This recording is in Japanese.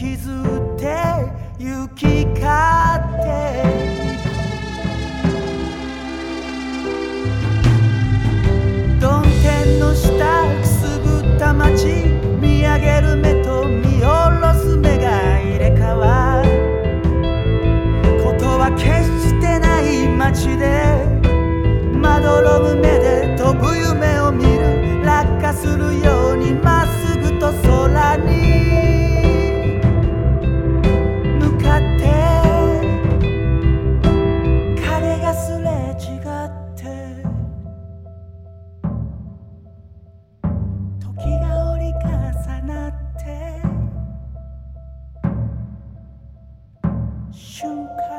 引きずって行き交って曇天の下くすぶった街見上げる目と見下ろす目が入れ替わることは決してない街でまどろむ目で飛ぶ夢を見る落下するようにまっすぐと空に向かって影がすれ違って時が折り重なって瞬間